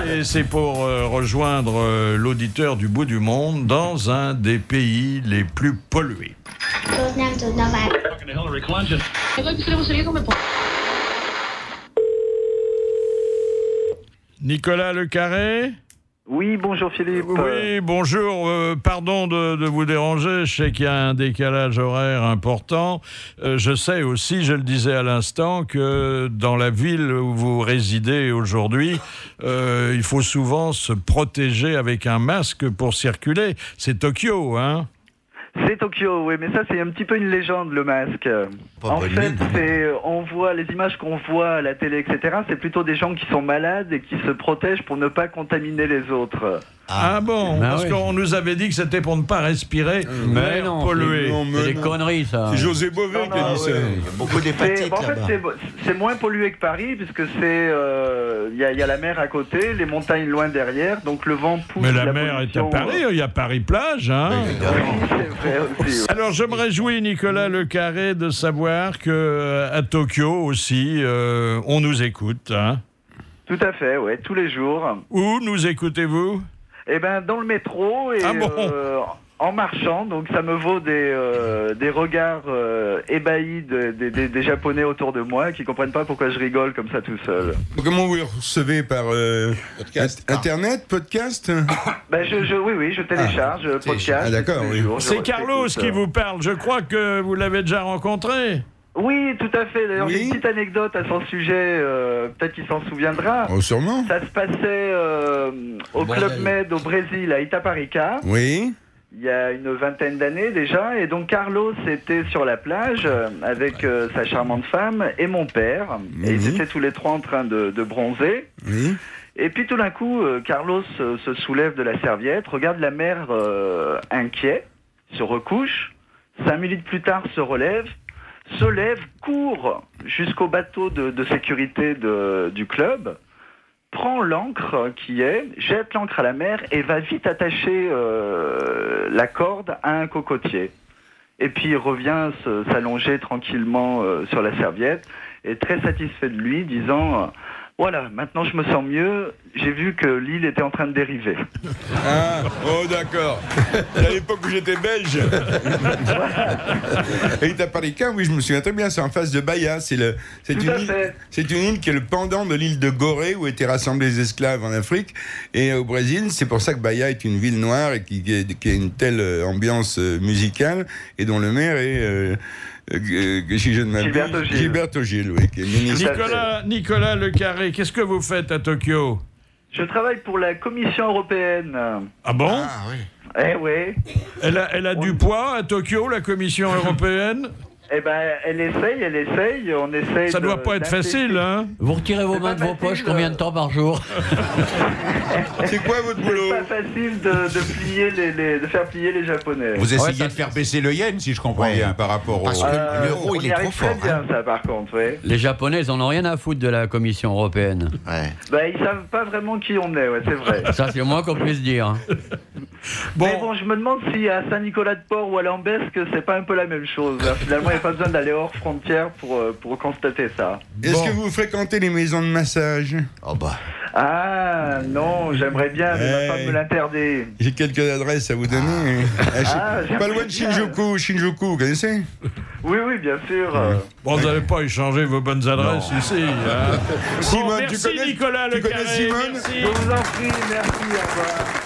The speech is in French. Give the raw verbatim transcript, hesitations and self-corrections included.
Et c'est pour euh, rejoindre euh, l'auditeur du bout du monde dans un des pays les plus pollués. Nicolas Le Carré ? Oui, bonjour Philippe. Oui, bonjour. Euh, pardon de, de vous déranger. Je sais qu'il y a un décalage horaire important. Euh, je sais aussi, je le disais à l'instant, que dans la ville où vous résidez aujourd'hui, euh, il faut souvent se protéger avec un masque pour circuler. C'est Tokyo, hein ? C'est Tokyo, oui, mais ça c'est un petit peu une légende, le masque. Pas en bonne fait, mine. c'est, on voit les images qu'on voit à la télé, et cetera. C'est plutôt des gens qui sont malades et qui se protègent pour ne pas contaminer les autres. Ah, ah bon, bah parce oui. qu'on nous avait dit que c'était pour ne pas respirer Mais l'air non, pollué. non, mais C'est des non. conneries, ça. C'est José Bové Non, qui a non, dit ça. ouais. Il y a beaucoup C'est, d'hépatites en fait, là-bas. c'est, c'est moins pollué que Paris, puisque c'est, euh, il y, a, y a la mer à côté, les montagnes loin derrière, donc le vent pousse. Mais la, la mer est à pollution, Paris, il y a Paris-Plage, hein. Oui, c'est vrai aussi. Oui. Alors, je me réjouis, Nicolas Le Carré, de savoir que euh, à Tokyo aussi, euh, on nous écoute. Hein. Tout à fait, ouais, tous les jours. Où nous écoutez-vous ? Eh ben, dans le métro et Ah bon euh, en marchant, donc ça me vaut des, euh, des regards euh, ébahis de- de- de- des Japonais autour de moi qui comprennent pas pourquoi je rigole comme ça tout seul. Comment vous le recevez par euh, Podcast. int- Internet, podcast? Ben, je, je, oui, oui, je télécharge, je podcast. Ah, d'accord, tous les oui. jours, je C'est réécoute, Carlos qui euh. vous parle. Je crois que vous l'avez déjà rencontré. Oui, tout à fait. D'ailleurs, Oui. j'ai une petite anecdote à son sujet, euh, peut-être qu'il s'en souviendra. Oh, sûrement. Ça se passait euh, au Bordel. Club Med au Brésil, à Itaparica. Oui. Il y a une vingtaine d'années déjà, et donc Carlos était sur la plage euh, avec euh, sa charmante femme et mon père, et ils Mhm. étaient tous les trois en train de, de bronzer. Oui. Et puis tout d'un coup, euh, Carlos euh, se soulève de la serviette, regarde la mer euh, inquiet, se recouche, cinq minutes plus tard se relève, se lève, court jusqu'au bateau de, de sécurité de- du club, prend l'ancre qui est, jette l'ancre à la mer et va vite attacher euh, la corde à un cocotier. Et puis il revient se- s'allonger tranquillement euh, sur la serviette et très satisfait de lui, disant euh, voilà, maintenant je me sens mieux, j'ai vu que l'île était en train de dériver. Ah, oh d'accord. C'est à l'époque où j'étais belge. Et Itaparica, oui, je me souviens très bien, c'est en face de Bahia. C'est, le, c'est, Tout une à île, fait. c'est une île qui est le pendant de l'île de Gorée, où étaient rassemblés les esclaves en Afrique. Et au Brésil, c'est pour ça que Bahia est une ville noire et qui, qui, qui a une telle euh, ambiance euh, musicale, et dont le maire est... Euh, euh, si je ne m'abuse, Gilberto Gil. Gilberto Gil, oui, qui est ministre. Nicolas, Nicolas Le Carré, qu'est-ce que vous faites à Tokyo ? Je travaille pour la Commission européenne. Ah bon ? Ah oui. Eh oui. Elle a, elle a du poids à Tokyo, la Commission européenne ? Eh ben, elle essaye, elle essaye, on essaye. Ça de- doit pas être d'impliquer- facile, hein ? Vous retirez vos C'est mains de pas vos facile, poches combien de euh. temps par jour? C'est quoi votre boulot? C'est pas facile de, de plier les, les- de faire plier les Japonais. Vous essayez Ouais, ça- de faire baisser le yen, si je comprends Ouais. bien, par rapport au... Parce que Euh, l'euro, on il y est arrive trop fort. très bien, hein. ça, par contre, oui. Les Japonais, ils en ont rien à foutre de la Commission européenne. Ouais. Ben, ils savent pas vraiment qui on est, ouais, c'est vrai. Ça, c'est le moins qu'on puisse dire. Bon, Mais bon, je me demande si à Saint-Nicolas-de-Port ou à Lambesque, c'est pas un peu la même chose. hein. Finalement, il n'y a pas besoin d'aller hors frontière pour, euh, pour constater ça. Est-ce Bon. que vous fréquentez les maisons de massage? Oh bah. Ah, non, j'aimerais bien, mais Ouais. ma femme me l'interdit. J'ai quelques adresses à vous donner. Ah, je- Ah, pas loin j'aimerais de Shinjuku. Shinjuku, vous connaissez? Oui, oui, bien sûr. euh. bon, vous n'allez pas échanger vos bonnes adresses ici. Hein. Simone, Bon, tu merci connais- Nicolas tu Le connais Carré, Simone merci. Je vous en prie, merci, au revoir.